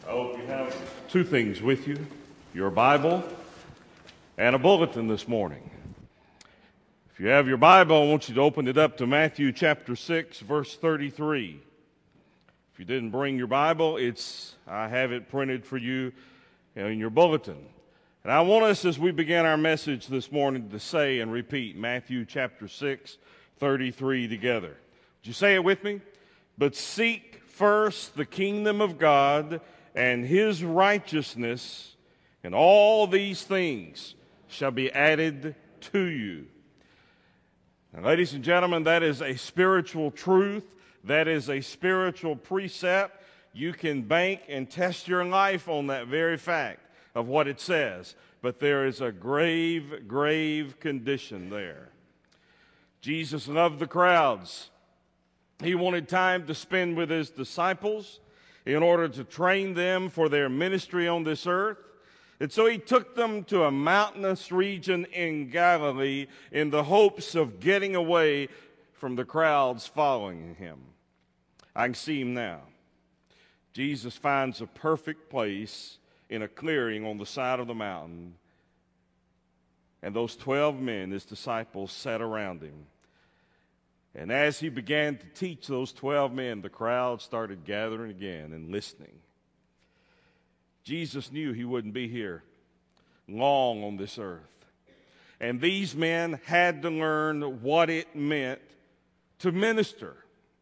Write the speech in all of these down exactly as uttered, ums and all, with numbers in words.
I hope you have two things with you, your Bible and a bulletin this morning. If you have your Bible, I want you to open it up to Matthew chapter six, verse thirty-three. If you didn't bring your Bible, it's I have it printed for you in your bulletin. And I want us, as we begin our message this morning, to say and repeat Matthew chapter six, thirty-three together. Would you say it with me? But seek first the kingdom of God and his righteousness, and all these things shall be added to you. Now, ladies and gentlemen, that is a spiritual truth. That is a spiritual precept. You can bank and test your life on that very fact of what it says. But there is a grave, grave condition there. Jesus loved the crowds. He wanted time to spend with his disciples in order to train them for their ministry on this earth. And so he took them to a mountainous region in Galilee in the hopes of getting away from the crowds following him. I can see him now. Jesus finds a perfect place in a clearing on the side of the mountain, and those twelve men, his disciples, sat around him. And as he began to teach those twelve men, the crowd started gathering again and listening. Jesus knew he wouldn't be here long on this earth. And these men had to learn what it meant to minister.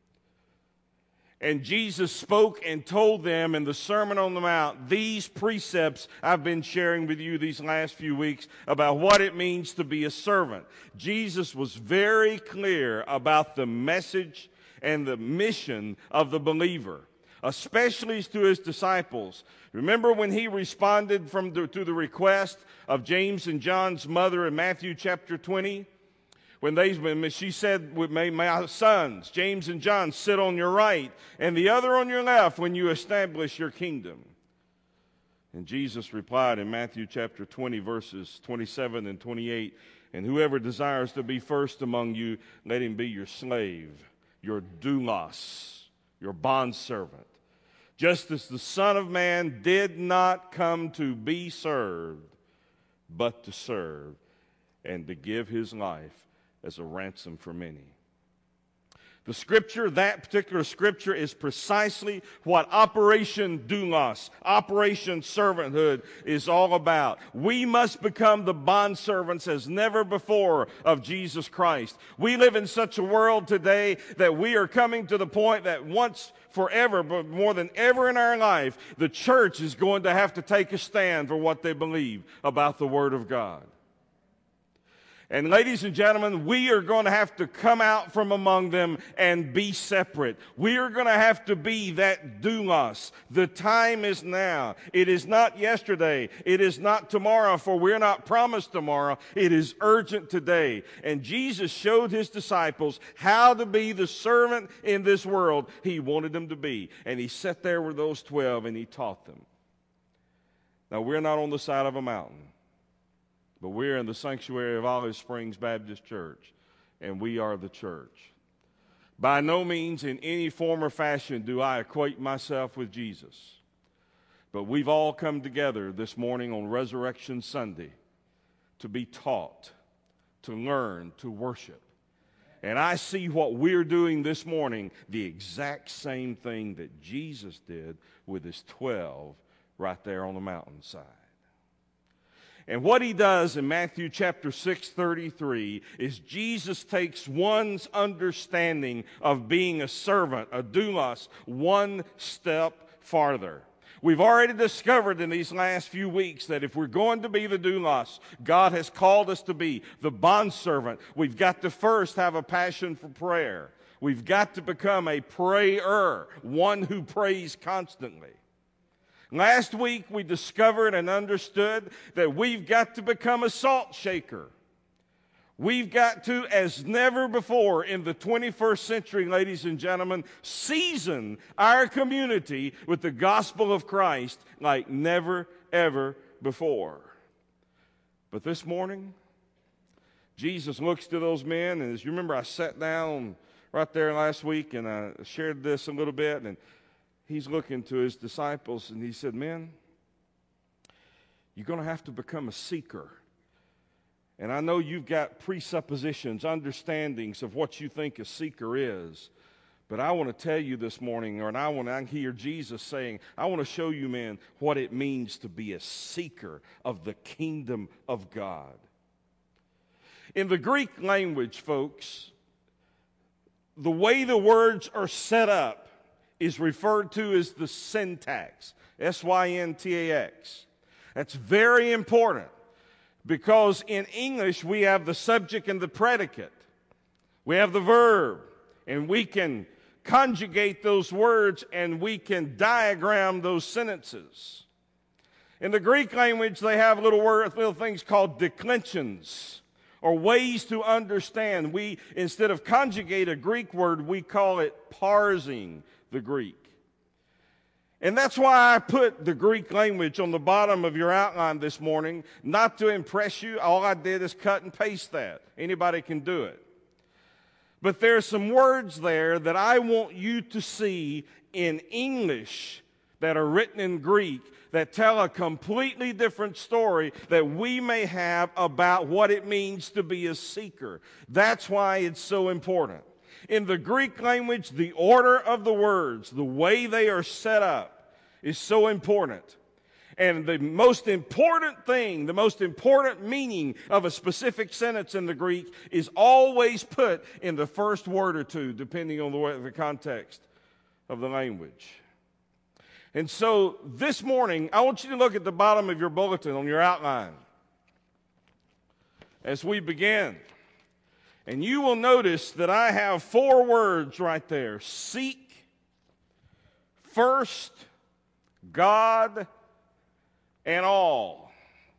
And Jesus spoke and told them in the Sermon on the Mount these precepts I've been sharing with you these last few weeks about what it means to be a servant. Jesus was very clear about the message and the mission of the believer, especially to his disciples. Remember when he responded from the, to the request of James and John's mother in Matthew chapter twenty? When they, when she said, "May my sons, James and John, sit on your right and the other on your left when you establish your kingdom." And Jesus replied in Matthew chapter twenty, verses twenty-seven and twenty-eight, "And whoever desires to be first among you, let him be your slave, your doulos, your bondservant. Just as the Son of Man did not come to be served, but to serve, and to give his life as a ransom for many." The scripture, that particular scripture, is precisely what Operation Doulos, Operation Servanthood, is all about. We must become the bondservants as never before of Jesus Christ. We live in such a world today that we are coming to the point that once forever, but more than ever in our life, the church is going to have to take a stand for what they believe about the Word of God. And ladies and gentlemen, we are going to have to come out from among them and be separate. We are going to have to be that doulos. The time is now. It is not yesterday. It is not tomorrow, for we're not promised tomorrow. It is urgent today. And Jesus showed his disciples how to be the servant in this world he wanted them to be. And he sat there with those twelve and he taught them. Now, we're not on the side of a mountain, but we're in the sanctuary of Olive Springs Baptist Church, and we are the church. By no means in any form or fashion do I equate myself with Jesus, but we've all come together this morning on Resurrection Sunday to be taught, to learn, to worship. And I see what we're doing this morning, the exact same thing that Jesus did with his twelve right there on the mountainside. And what he does in Matthew chapter six, thirty-three, is Jesus takes one's understanding of being a servant, a doulos, one step farther. We've already discovered in these last few weeks that if we're going to be the doulos God has called us to be, the bondservant, we've got to first have a passion for prayer. We've got to become a prayer, one who prays constantly. Last week, we discovered and understood that we've got to become a salt shaker. We've got to, as never before in the twenty-first century, ladies and gentlemen, season our community with the gospel of Christ like never, ever before. But this morning, Jesus looks to those men, and as you remember, I sat down right there last week and I shared this a little bit, and he's looking to his disciples, and he said, men, you're going to have to become a seeker. And I know you've got presuppositions, understandings of what you think a seeker is. But I want to tell you this morning, or and I want to hear Jesus saying, I want to show you, men, what it means to be a seeker of the kingdom of God. In the Greek language, folks, the way the words are set up is referred to as the syntax, S Y N T A X. That's very important because in English we have the subject and the predicate. We have the verb, and we can conjugate those words and we can diagram those sentences. In the Greek language, they have little words, little things called declensions, or ways to understand. We, instead of conjugate a Greek word, we call it parsing the Greek. And that's why I put the Greek language on the bottom of your outline this morning, not to impress you. All I did is cut and paste that. Anybody can do it. But there are some words there that I want you to see in English that are written in Greek that tell a completely different story that we may have about what it means to be a seeker. That's why it's so important. In the Greek language, the order of the words, the way they are set up, is so important. And the most important thing, the most important meaning of a specific sentence in the Greek is always put in the first word or two, depending on the, the context of the language. And so this morning, I want you to look at the bottom of your bulletin on your outline as we begin. And you will notice that I have four words right there: seek, first, God, and all.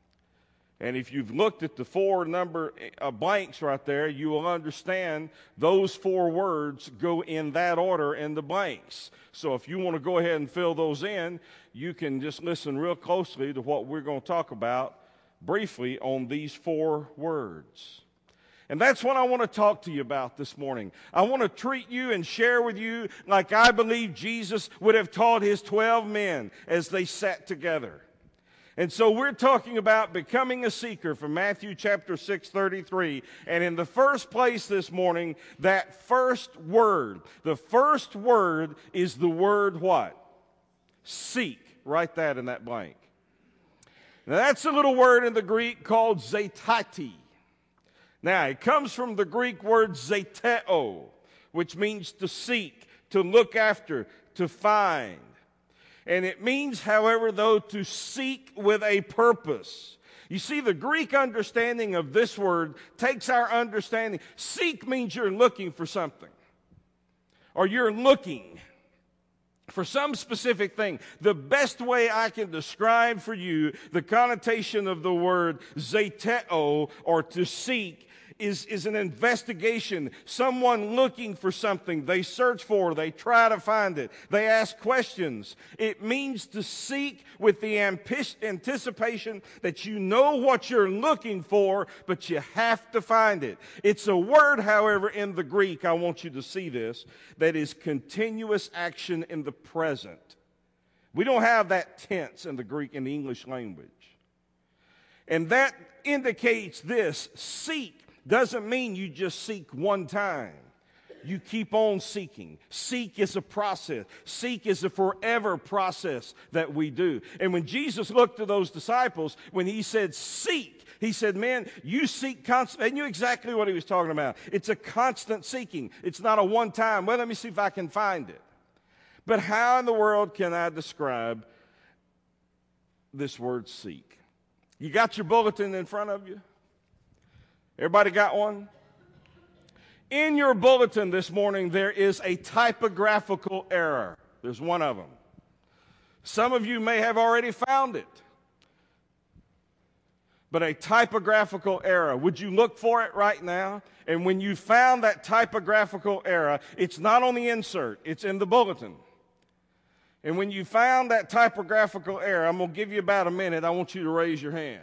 And if you've looked at the four number uh, blanks right there, you will understand those four words go in that order in the blanks. So if you want to go ahead and fill those in, you can just listen real closely to what we're going to talk about briefly on these four words. And that's what I want to talk to you about this morning. I want to treat you and share with you like I believe Jesus would have taught his twelve men as they sat together. And so we're talking about becoming a seeker from Matthew chapter six, thirty-three. And in the first place this morning, that first word, the first word is the word what? Seek. Write that in that blank. Now that's a little word in the Greek called zetati. Now it comes from the Greek word zeteo, which means to seek, to look after, to find. And it means, however, though, to seek with a purpose. You see, the Greek understanding of this word takes our understanding. Seek means you're looking for something, or you're looking for some specific thing. The best way I can describe for you the connotation of the word zeteo, or to seek, Is, is an investigation. Someone looking for something. They search for, they try to find it. They ask questions. It means to seek with the anticipation that you know what you're looking for, but you have to find it. It's a word, however, in the Greek, I want you to see this, that is continuous action in the present. We don't have that tense in the Greek, in the English language. And that indicates this: seek doesn't mean you just seek one time. You keep on seeking. Seek is a process. Seek is a forever process that we do. And when Jesus looked at those disciples, when he said seek, he said, man, you seek constant. They knew exactly what he was talking about. It's a constant seeking. It's not a one time, well, let me see if I can find it. But how in the world can I describe this word seek? You got your bulletin in front of you? Everybody got one? In your bulletin this morning, there is a typographical error. There's one of them. Some of you may have already found it. But a typographical error. Would you look for it right now? And when you found that typographical error, it's not on the insert. It's in the bulletin. And when you found that typographical error, I'm going to give you about a minute. I want you to raise your hand.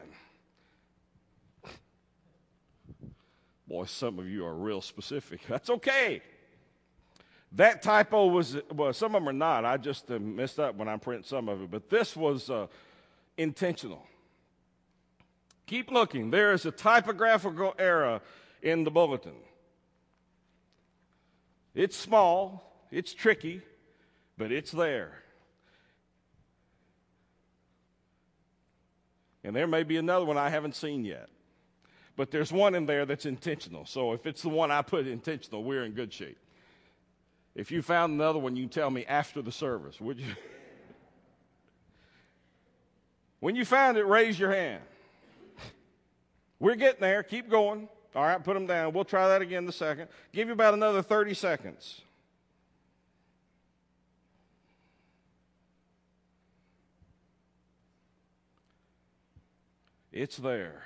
Boy, some of you are real specific. That's okay. That typo was, well, some of them are not. I just uh, messed up when I print some of it. But this was uh, intentional. Keep looking. There is a typographical error in the bulletin. It's small. It's tricky. But it's there. And there may be another one I haven't seen yet. But there's one in there that's intentional. So if it's the one I put intentional, we're in good shape. If you found another one, you can tell me after the service, would you? When you find it, raise your hand. We're getting there. Keep going. All right, put them down. We'll try that again in a second. Give you about another thirty seconds. It's there.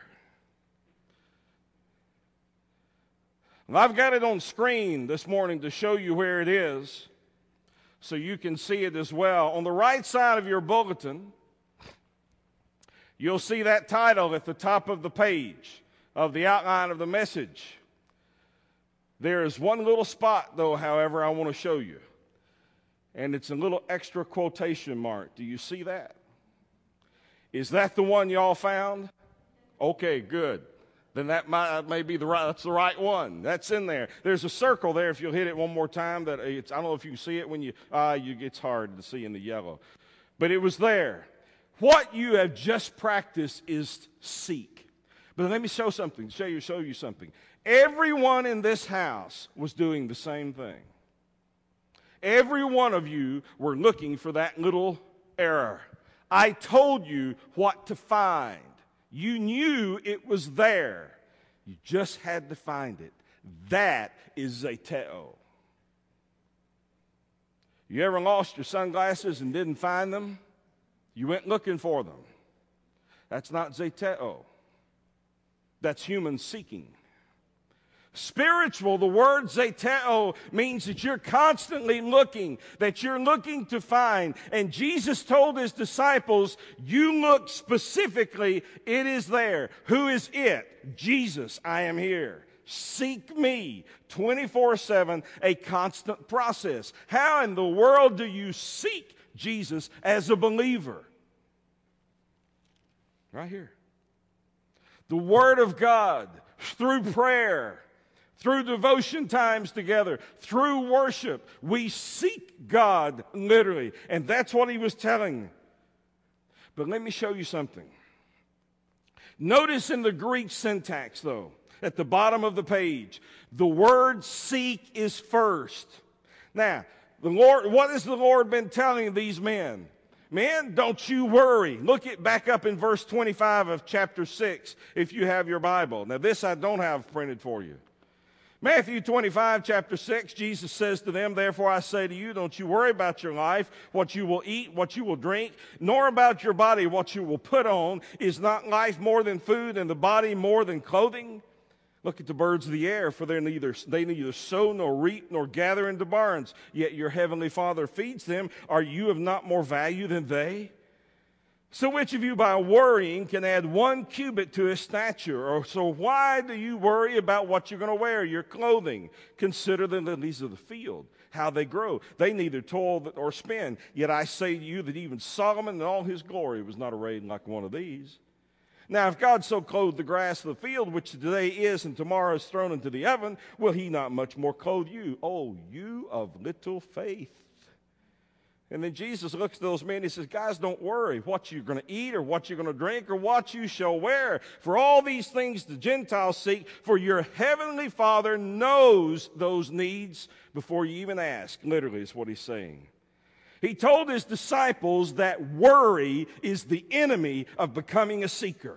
Well, I've got it on screen this morning to show you where it is so you can see it as well. On the right side of your bulletin, you'll see that title at the top of the page of the outline of the message. There is one little spot, though, however, I want to show you. And it's a little extra quotation mark. Do you see that? Is that the one y'all found? Okay, good. Then that might, may be the right, that's the right one. That's in there. There's a circle there if you'll hit it one more time. That it's, I don't know if you can see it when you, uh, you, it's hard to see in the yellow. But it was there. What you have just practiced is seek. But let me show something, show you, show you something. Everyone in this house was doing the same thing. Every one of you were looking for that little error. I told you what to find. You knew it was there. You just had to find it. That is zeteo. You ever lost your sunglasses and didn't find them? You went looking for them. That's not zeteo. That's human seeking. Spiritual, the word zeteo means that you're constantly looking, that you're looking to find. And Jesus told his disciples, you look specifically, it is there. Who is it? Jesus, I am here. Seek me twenty-four seven, a constant process. How in the world do you seek Jesus as a believer? Right here. The Word of God, through prayer, through devotion times together, through worship, we seek God literally. And that's what he was telling. But let me show you something. Notice in the Greek syntax, though, at the bottom of the page, the word seek is first. Now, the Lord, what has the Lord been telling these men? Men, don't you worry. Look it back up in verse twenty-five of chapter six, if you have your Bible. Now, this I don't have printed for you. Matthew twenty-five, chapter six, Jesus says to them, therefore I say to you, don't you worry about your life, what you will eat, what you will drink, nor about your body, what you will put on. Is not life more than food, and the body more than clothing? Look at the birds of the air, for they're neither, they neither sow nor reap nor gather into barns, yet your heavenly Father feeds them. Are you of not more value than they? So which of you by worrying can add one cubit to his stature? Or so why do you worry about what you're going to wear, your clothing? Consider the lilies of the field, how they grow. They neither toil or spin. Yet I say to you that even Solomon in all his glory was not arrayed like one of these. Now if God so clothed the grass of the field, which today is and tomorrow is thrown into the oven, will he not much more clothe you? Oh, you of little faith. And then Jesus looks at those men and he says, guys, don't worry what you're going to eat or what you're going to drink or what you shall wear. For all these things the Gentiles seek, for your heavenly Father knows those needs before you even ask. Literally is what he's saying. He told his disciples that worry is the enemy of becoming a seeker.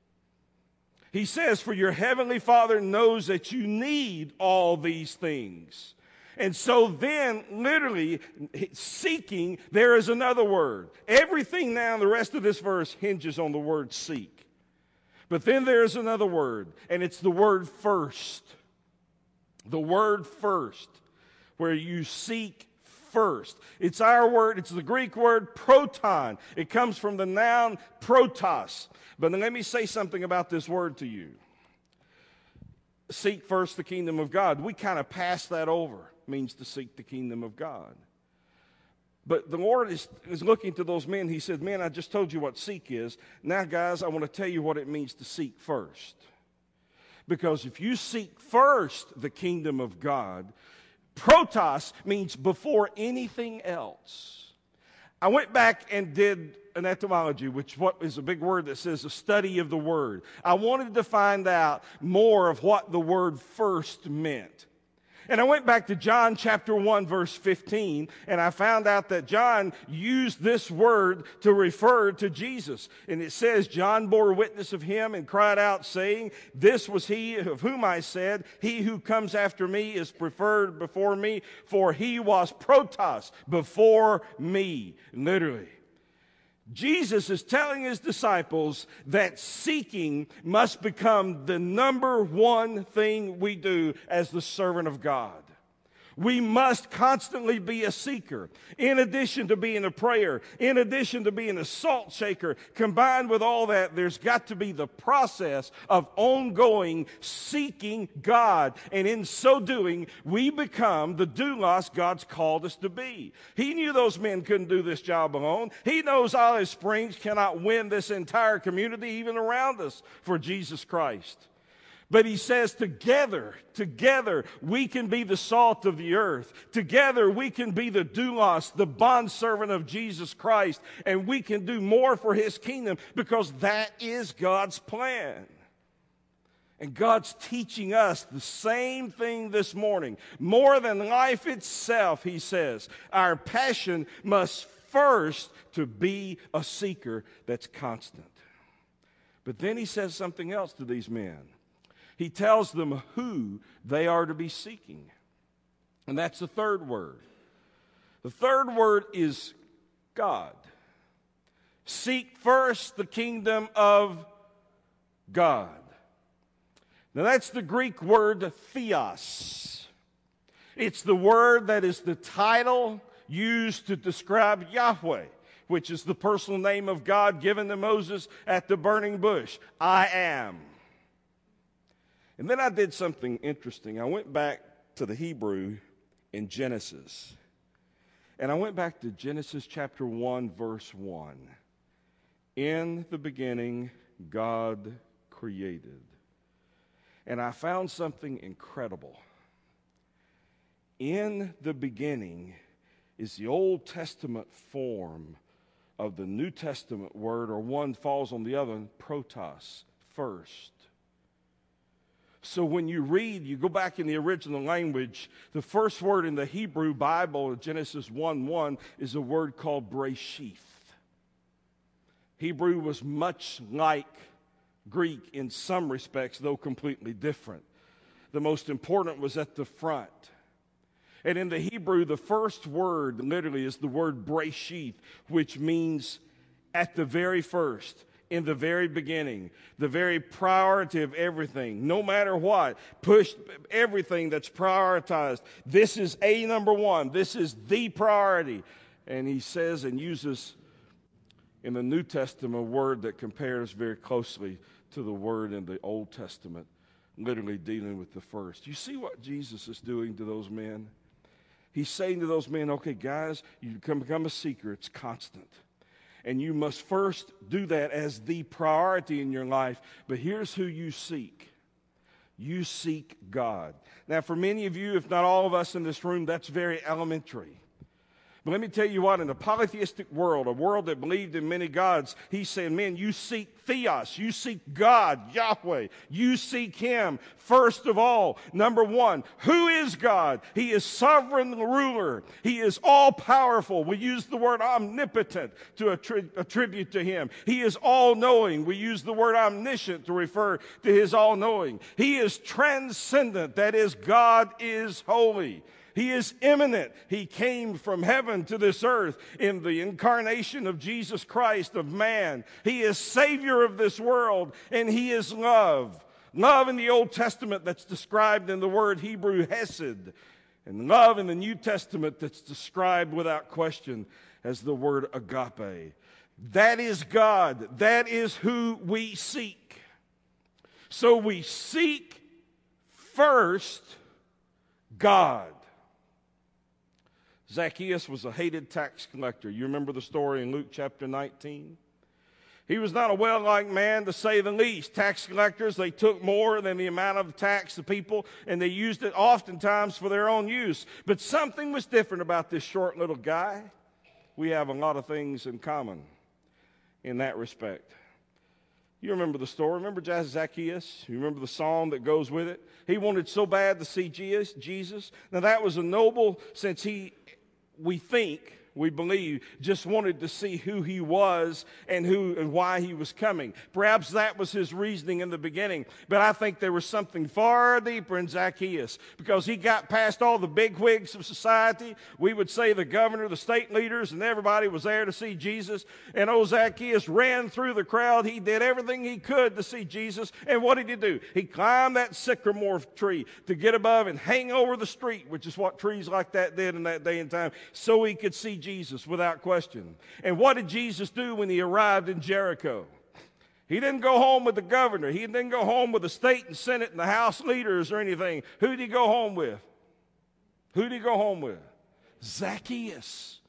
He says, for your heavenly Father knows that you need all these things. And so then, literally, seeking, there is another word. Everything now in the rest of this verse hinges on the word seek. But then there is another word, and it's the word first. The word first, where you seek first. It's our word, it's the Greek word proton. It comes from the noun protos. But let me say something about this word to you. Seek first the kingdom of God. We kind of pass that over. means to seek the kingdom of God. But the Lord is, is looking to those men. He said, "Man, I just told you what seek is. Now, guys, I want to tell you what it means to seek first. Because if you seek first the kingdom of God, protos means before anything else." I went back and did an etymology, which what is a big word that says a study of the word. I wanted to find out more of what the word first meant. And I went back to John chapter one, verse fifteen, and I found out that John used this word to refer to Jesus. And it says, "John bore witness of him and cried out, saying, This was he of whom I said, He who comes after me is preferred before me, for he was protos, before me." Literally. Jesus is telling his disciples that seeking must become the number one thing we do as the servant of God. We must constantly be a seeker. In addition to being a prayer, in addition to being a salt shaker, combined with all that, there's got to be the process of ongoing seeking God. And in so doing, we become the doulos God's called us to be. He knew those men couldn't do this job alone. He knows Olive Springs cannot win this entire community, even around us, for Jesus Christ. But he says together, together, we can be the salt of the earth. Together, we can be the doulos, the bondservant of Jesus Christ. And we can do more for his kingdom because that is God's plan. And God's teaching us the same thing this morning. More than life itself, he says, our passion must first to be a seeker that's constant. But then he says something else to these men. He tells them who they are to be seeking. And that's the third word. The third word is God. Seek first the kingdom of God. Now that's the Greek word theos. It's the word that is the title used to describe Yahweh, which is the personal name of God given to Moses at the burning bush. I am. And then I did something interesting. I went back to the Hebrew in Genesis. And I went back to Genesis chapter one, verse one. In the beginning, God created. And I found something incredible. In the beginning is the Old Testament form of the New Testament word, or one falls on the other, protos, first. So when you read, you go back in the original language, the first word in the Hebrew Bible, Genesis one one, is a word called Bereshith. Hebrew was much like Greek in some respects, though completely different. The most important was at the front. And in the Hebrew, the first word literally is the word Bereshith, which means at the very first. In the very beginning, the very priority of everything, no matter what, push everything that's prioritized. This is a number one. This is the priority. And he says and uses in the New Testament a word that compares very closely to the word in the Old Testament, literally dealing with the first. You see what Jesus is doing to those men? He's saying to those men, okay, guys, you can become a seeker. It's constant. And you must first do that as the priority in your life. But here's who you seek. You seek God. Now, for many of you, if not all of us in this room, that's very elementary. But let me tell you what, in a polytheistic world, a world that believed in many gods, he's saying, man, you seek theos, you seek God, Yahweh. You seek him first of all. Number one, who is God? He is sovereign ruler. He is all-powerful. We use the word omnipotent to attri- attribute to him. He is all-knowing. We use the word omniscient to refer to his all-knowing. He is transcendent. That is, God is holy. He is immanent. He came from heaven to this earth in the incarnation of Jesus Christ, of man. He is Savior of this world, and he is love. Love in the Old Testament that's described in the word Hebrew hesed, and love in the New Testament that's described without question as the word agape. That is God. That is who we seek. So we seek first God. Zacchaeus was a hated tax collector. You remember the story in Luke chapter nineteen? He was not a well-liked man, to say the least. Tax collectors, they took more than the amount of tax the people, and they used it oftentimes for their own use. But something was different about this short little guy. We have a lot of things in common in that respect. You remember the story. Remember Zacchaeus? You remember the psalm that goes with it? He wanted so bad to see Jesus. Now that was a noble, since he, we think, we believe, just wanted to see who he was and who and why he was coming. Perhaps that was his reasoning in the beginning. But I think there was something far deeper in Zacchaeus, because he got past all the bigwigs of society. We would say the governor, the state leaders, and everybody was there to see Jesus. And old Zacchaeus ran through the crowd. He did everything he could to see Jesus. And what did he do? He climbed that sycamore tree to get above and hang over the street, which is what trees like that did in that day and time, so he could see Jesus without question. And what did Jesus do when he arrived in Jericho? He didn't go home with the governor. He didn't go home with the state and senate and the house leaders or anything. Who did he go home with? Who did he go home with? Zacchaeus.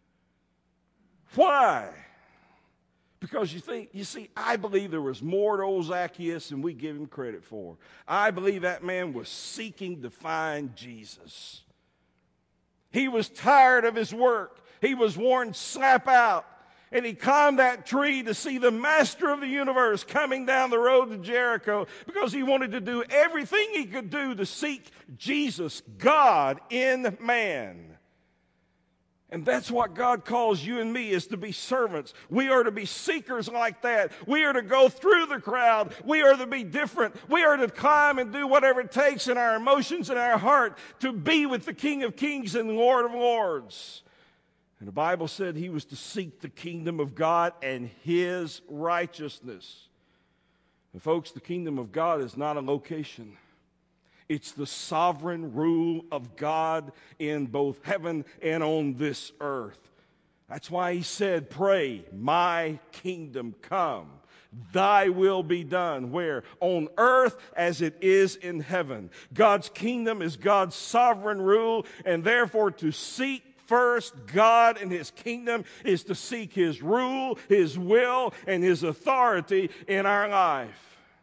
Why? Because you think, you see, I believe there was more to old Zacchaeus than we give him credit for. I believe that man was seeking to find Jesus. He was tired of his work. He was worn slap out. And he climbed that tree to see the master of the universe coming down the road to Jericho, because he wanted to do everything he could do to seek Jesus, God in man. And that's what God calls you and me, is to be servants. We are to be seekers like that. We are to go through the crowd. We are to be different. We are to climb and do whatever it takes in our emotions and our heart to be with the King of Kings and Lord of Lords. And the Bible said he was to seek the kingdom of God and his righteousness. And folks, the kingdom of God is not a location. It's the sovereign rule of God in both heaven and on this earth. That's why he said, pray, my kingdom come. Thy will be done. Where? On earth as it is in heaven. God's kingdom is God's sovereign rule, and therefore to seek first God and his kingdom is to seek his rule, his will, and his authority in our life.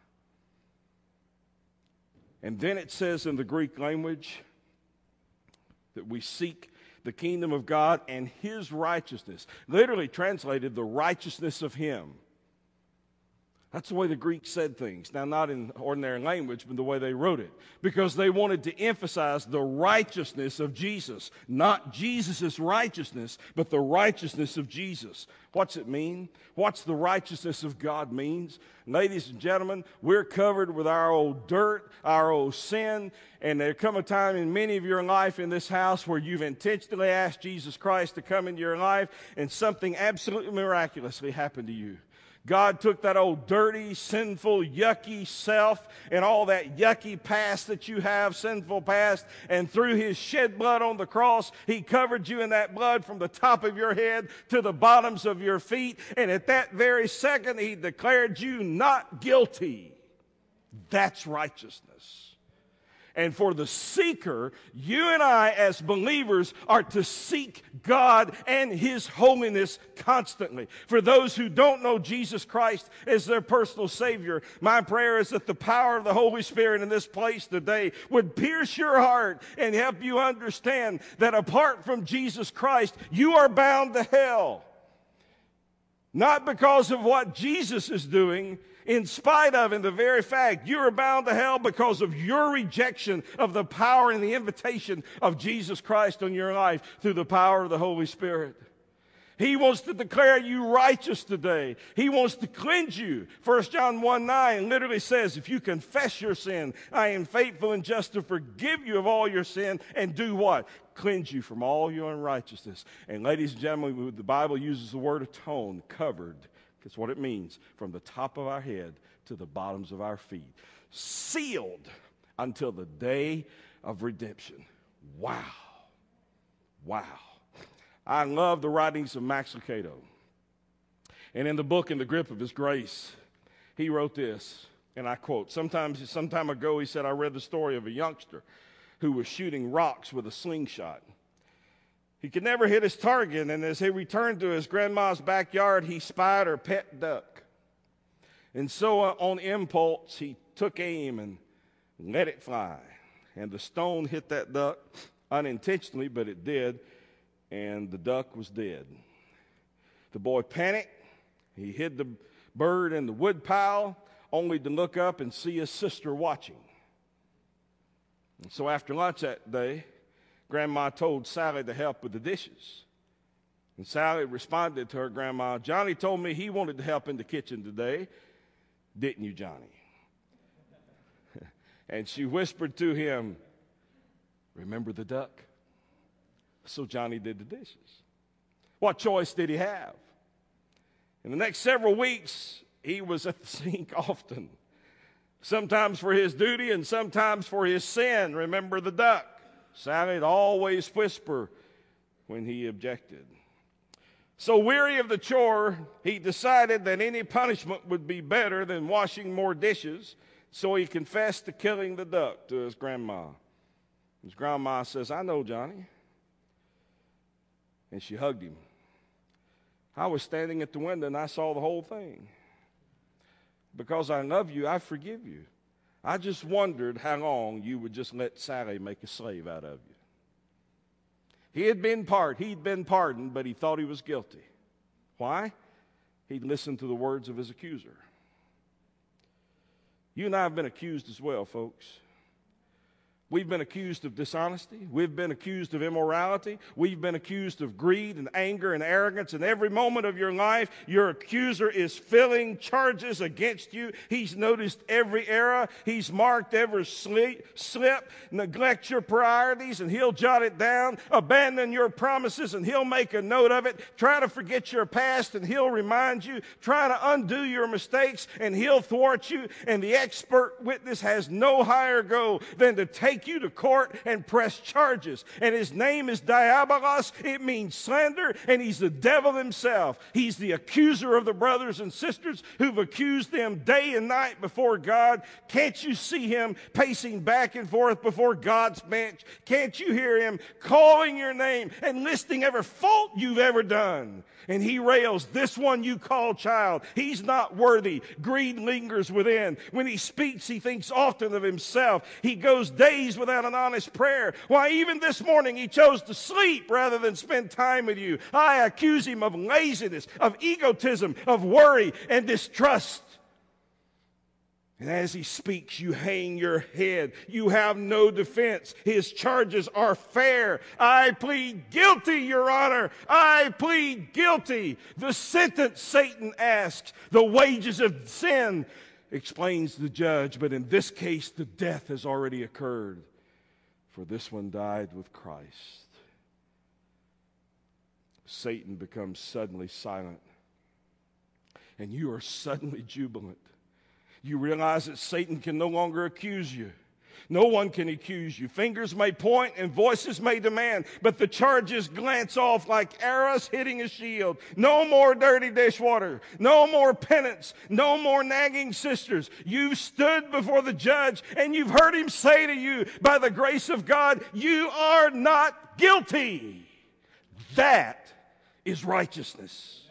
And then it says in the Greek language that we seek the kingdom of God and his righteousness. Literally translated, the righteousness of him. That's the way the Greeks said things. Now, not in ordinary language, but the way they wrote it. Because they wanted to emphasize the righteousness of Jesus. Not Jesus' righteousness, but the righteousness of Jesus. What's it mean? What's the righteousness of God means? Ladies and gentlemen, we're covered with our old dirt, our old sin, and there come a time in many of your life in this house where you've intentionally asked Jesus Christ to come into your life, and something absolutely miraculously happened to you. God took that old dirty, sinful, yucky self and all that yucky past that you have, sinful past, and through his shed blood on the cross, he covered you in that blood from the top of your head to the bottoms of your feet. And at that very second, he declared you not guilty. That's righteousness. And for the seeker, you and I as believers are to seek God and his holiness constantly. For those who don't know Jesus Christ as their personal Savior, my prayer is that the power of the Holy Spirit in this place today would pierce your heart and help you understand that apart from Jesus Christ, you are bound to hell. Not because of what Jesus is doing, in spite of, in the very fact, you are bound to hell because of your rejection of the power and the invitation of Jesus Christ on your life through the power of the Holy Spirit. He wants to declare you righteous today. He wants to cleanse you. First John one nine literally says, if you confess your sin, I am faithful and just to forgive you of all your sin and do what? Cleanse you from all your unrighteousness. And ladies and gentlemen, the Bible uses the word atone, covered. That's what it means, from the top of our head to the bottoms of our feet. Sealed until the day of redemption. Wow. Wow. I love the writings of Max Lucado. And in the book, In the Grip of His Grace, he wrote this, and I quote, Sometimes, some time ago, he said, I read the story of a youngster who was shooting rocks with a slingshot. He could never hit his target, and as he returned to his grandma's backyard, he spied her pet duck. And so uh, on impulse, he took aim and let it fly. And the stone hit that duck unintentionally, but it did, and the duck was dead. The boy panicked. He hid the bird in the wood pile, only to look up and see his sister watching. And so after lunch that day, Grandma told Sally to help with the dishes. And Sally responded to her grandma, "Johnny told me he wanted to help in the kitchen today. Didn't you, Johnny?" And she whispered to him, "Remember the duck?" So Johnny did the dishes. What choice did he have? In the next several weeks, he was at the sink often. Sometimes for his duty and sometimes for his sin. Remember the duck. Sally'd always whisper when he objected. So weary of the chore, he decided that any punishment would be better than washing more dishes, so he confessed to killing the duck to his grandma. His grandma says, "I know, Johnny." And she hugged him. "I was standing at the window and I saw the whole thing. Because I love you, I forgive you. I just wondered how long you would just let Sally make a slave out of you." He had been part, he'd been pardoned, but he thought he was guilty. Why? He'd listened to the words of his accuser. You and I have been accused as well, folks. We've been accused of dishonesty. We've been accused of immorality. We've been accused of greed and anger and arrogance. And every moment of your life, your accuser is filling charges against you. He's noticed every error. He's marked every slip. Neglect your priorities, and he'll jot it down. Abandon your promises, and he'll make a note of it. Try to forget your past, and he'll remind you. Try to undo your mistakes, and he'll thwart you. And the expert witness has no higher goal than to take you to court and press charges. And his name is Diabolos. It means slander, and he's the devil himself. He's the accuser of the brothers and sisters who've accused them day and night before God. Can't you see him pacing back and forth before God's bench? Can't you hear him calling your name and listing every fault you've ever done? And he rails, "This one you call child, he's not worthy." Greed lingers within. When he speaks, he thinks often of himself. He goes days without an honest prayer. Why, even this morning he chose to sleep rather than spend time with you. I accuse him of laziness, of egotism, of worry and distrust. And as he speaks, you hang your head. You have no defense. His charges are fair. "I plead guilty, Your Honor. I plead guilty." The sentence, Satan asks, the wages of sin, explains the judge. But in this case, the death has already occurred. For this one died with Christ. Satan becomes suddenly silent. And you are suddenly jubilant. You realize that Satan can no longer accuse you. No one can accuse you. Fingers may point and voices may demand, but the charges glance off like arrows hitting a shield. No more dirty dishwater. No more penance. No more nagging sisters. You've stood before the judge and you've heard him say to you, by the grace of God, you are not guilty. That is righteousness.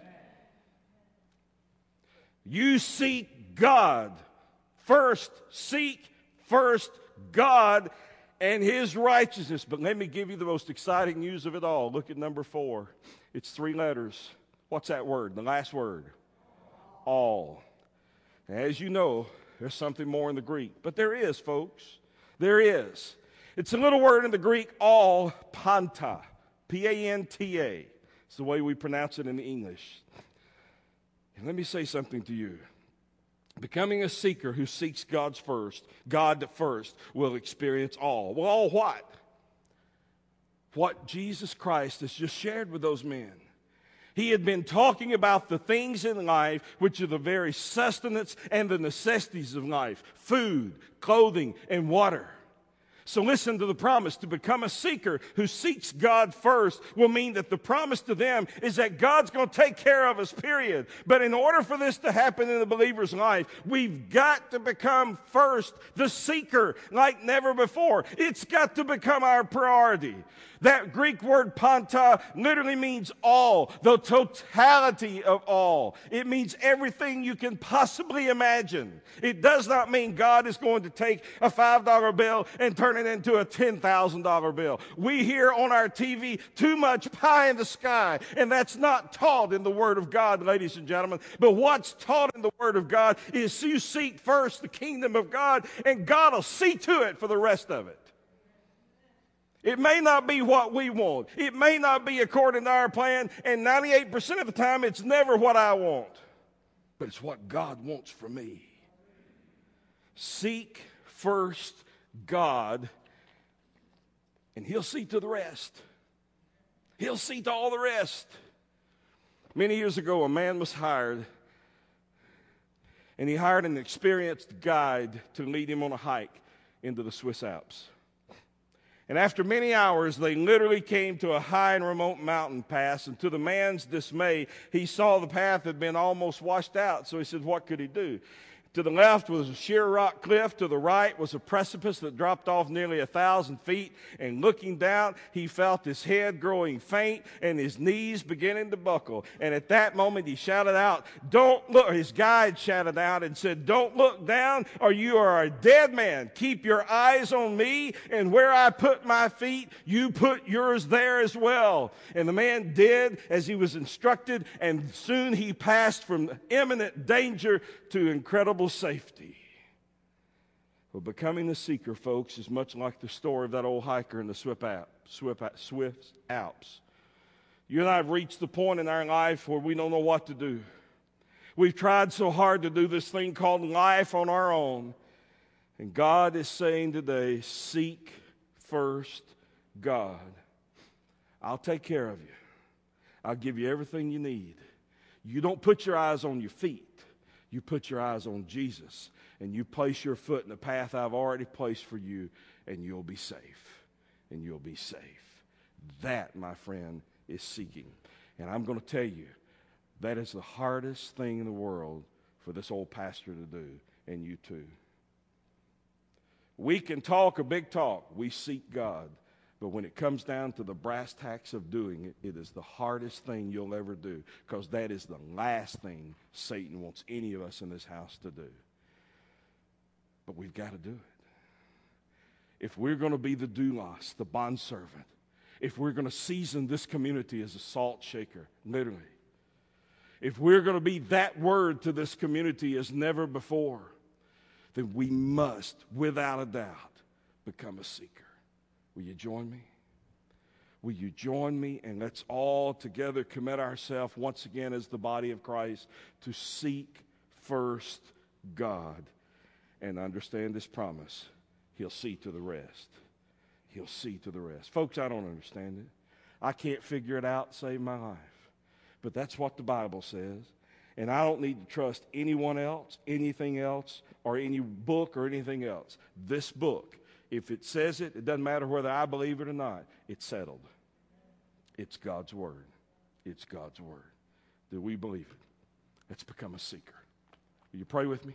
You seek God. First, seek first God and his righteousness. But let me give you the most exciting news of it all. Look at number four. It's three letters. What's that word? The last word. All. As you know, there's something more in the Greek. But there is, folks. There is. It's a little word in the Greek, all, panta. P A N T A. It's the way we pronounce it in English. And let me say something to you. Becoming a seeker who seeks God's first, God first, will experience all. Well, all what? What Jesus Christ has just shared with those men. He had been talking about the things in life which are the very sustenance and the necessities of life. Food, clothing, and water. So listen to the promise. To become a seeker who seeks God first will mean that the promise to them is that God's going to take care of us, period. But in order for this to happen in the believer's life, we've got to become first the seeker like never before. It's got to become our priority. That Greek word panta literally means all, the totality of all. It means everything you can possibly imagine. It does not mean God is going to take a five dollar bill and turn it into a ten thousand dollar bill. We hear on our T V too much pie in the sky, and that's not taught in the Word of God, ladies and gentlemen. But what's taught in the Word of God is you seek first the kingdom of God, and God will see to it for the rest of it. It may not be what we want. It may not be according to our plan, and ninety-eight percent of the time it's never what I want. But it's what God wants for me. Seek first God, and He'll see to the rest. He'll see to all the rest. Many years ago, a man was hired, and he hired an experienced guide to lead him on a hike into the Swiss Alps. And after many hours, they literally came to a high and remote mountain pass. And to the man's dismay, he saw the path had been almost washed out. So he said, what could he do? To the left was a sheer rock cliff. To the right was a precipice that dropped off nearly a thousand feet. And looking down, he felt his head growing faint and his knees beginning to buckle. And at that moment, he shouted out, don't look. His guide shouted out and said, don't look down or you are a dead man. Keep your eyes on me, and where I put my feet, you put yours there as well. And the man did as he was instructed, and soon he passed from imminent danger to incredible safety. Well, becoming the seeker, folks, is much like the story of that old hiker in the Swiss Alps. You and I have reached the point in our life where we don't know what to do. We've tried so hard to do this thing called life on our own. And God is saying today, seek first God. I'll take care of you. I'll give you everything you need. You don't put your eyes on your feet. You put your eyes on Jesus, and you place your foot in the path I've already placed for you, and you'll be safe. And you'll be safe. That, my friend, is seeking. And I'm going to tell you, that is the hardest thing in the world for this old pastor to do, and you too. We can talk a big talk. We seek God. But when it comes down to the brass tacks of doing it, it is the hardest thing you'll ever do, because that is the last thing Satan wants any of us in this house to do. But we've got to do it. If we're going to be the doulos, the bondservant, if we're going to season this community as a salt shaker, literally, if we're going to be that word to this community as never before, then we must, without a doubt, become a seeker. Will you join me? Will you join me? And let's all together commit ourselves once again as the body of Christ to seek first God and understand this promise. He'll see to the rest. He'll see to the rest. Folks, I don't understand it. I can't figure it out to save my life. But that's what the Bible says. And I don't need to trust anyone else, anything else, or any book or anything else. This book, if it says it, it doesn't matter whether I believe it or not. It's settled. It's God's Word. It's God's Word. Do we believe it? Let's become a seeker. Will you pray with me?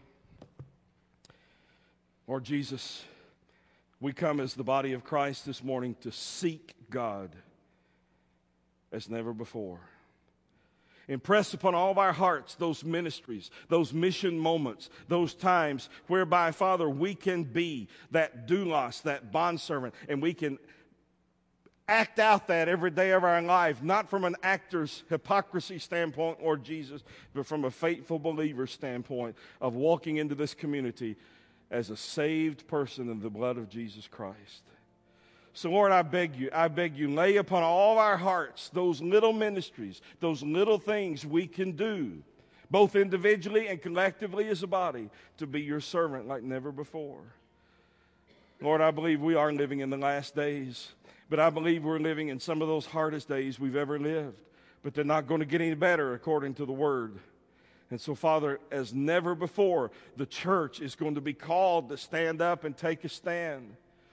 Lord Jesus, we come as the body of Christ this morning to seek God as never before. Impress upon all of our hearts those ministries, those mission moments, those times whereby, Father, we can be that doulos, that bondservant, and we can act out that every day of our life, not from an actor's hypocrisy standpoint, Lord Jesus, but from a faithful believer standpoint of walking into this community as a saved person in the blood of Jesus Christ. So, Lord, I beg you, I beg you, lay upon all our hearts those little ministries, those little things we can do, both individually and collectively as a body, to be your servant like never before. Lord, I believe we are living in the last days, but I believe we're living in some of those hardest days we've ever lived. But they're not going to get any better according to the Word. And so, Father, as never before, the church is going to be called to stand up and take a stand.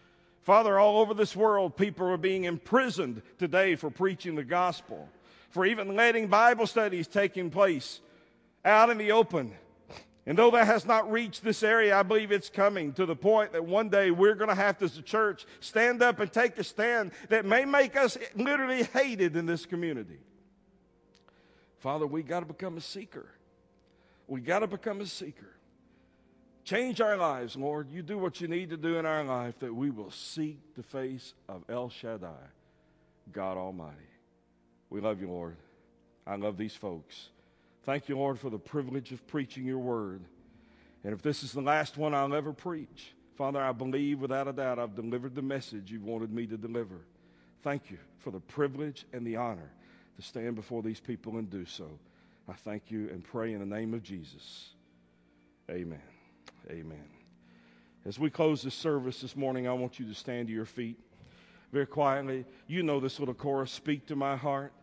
Father, all over this world, people are being imprisoned today for preaching the gospel, for even letting Bible studies taking place out in the open. And though that has not reached this area, I believe it's coming to the point that one day we're going to have to, as a church, stand up and take a stand that may make us literally hated in this community. Father, we got to become a seeker. We got to become a seeker. Change our lives, Lord. You do what you need to do in our life that we will seek the face of El Shaddai, God Almighty. We love you, Lord. I love these folks. Thank you, Lord, for the privilege of preaching your word. And if this is the last one I'll ever preach, Father, I believe without a doubt I've delivered the message you wanted me to deliver. Thank you for the privilege and the honor to stand before these people and do so. I thank you and pray in the name of Jesus. Amen. Amen. As we close this service this morning, I want you to stand to your feet very quietly. You know this little chorus, "Speak to my heart."